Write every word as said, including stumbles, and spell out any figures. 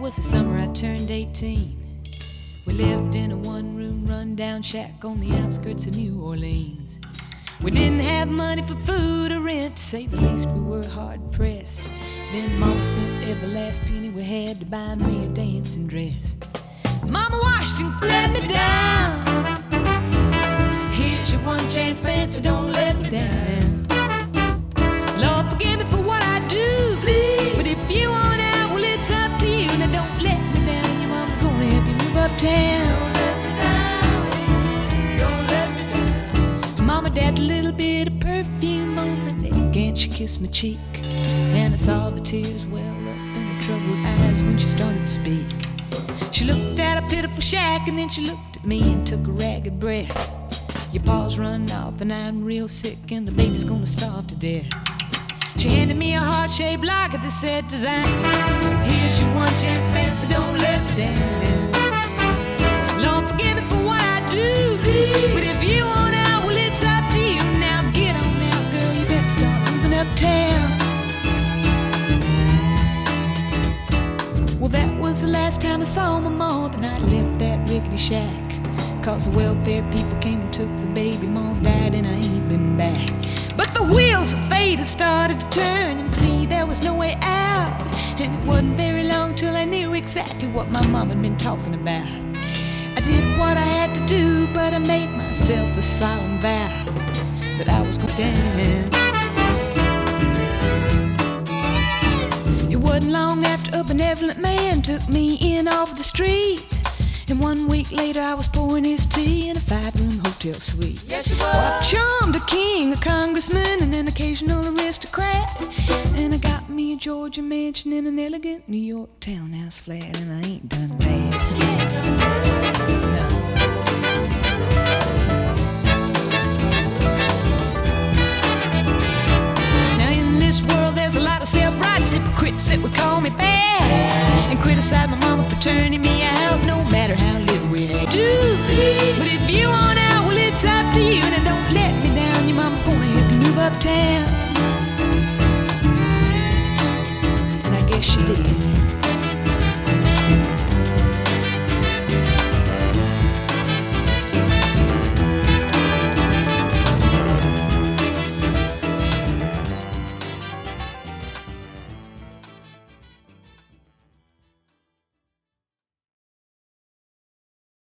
was the summer I turned eighteen. We lived in a one-room run-down shack on the outskirts of New Orleans. We didn't have money for food or rent, to say the least we were hard-pressed. Then Mama spent every last penny we had to buy me a dancing dress. Mama washed and let me down. Here's your one chance, fancy, don't let me down. Lord, forgive me for what I do, please. But if you want out, well, it's up to you. Now don't let me down, your mama's gonna help you move uptown. Don't let me down, don't let me down. Mama dabbed a little bit of perfume on my neck, and she kissed my cheek. And I saw the tears well up in her troubled eyes when she started to speak. She looked at a pitiful shack, and then she looked at me and took a ragged breath. Your paws run off and I'm real sick, and the baby's gonna starve to death. She handed me a heart-shaped locket that said to that, here's your one chance, fancy, don't let me down. Lord, forgive me for what I do, but if you want out, well, it's up to you. Now get on out, girl, you better start moving uptown. Well, that was the last time I saw my ma, the night I left that rickety shack. Cause the welfare people came and took the baby, mom died and I ain't been back. But the wheels of fate had started to turn, and for me there was no way out. And it wasn't very long till I knew exactly what my mom had been talking about. I did what I had to do, but I made myself a solemn vow that I was going down. It wasn't long after a benevolent man took me in off the street. And one week later I was pouring his tea in a five-room hotel suite. Yes, you were. Well, I've charmed a king, a congressman, and an occasional aristocrat. And I got me a Georgia mansion in an elegant New York townhouse flat. And I ain't done bad. She ain't done bad. No. Now in this world there's a lot of self-righteous hypocrites that would call me bad and criticize my mama for turning me out, no matter how little we had to. But if you want out, well, it's up to you. Now don't let me down, your mama's gonna help you move uptown.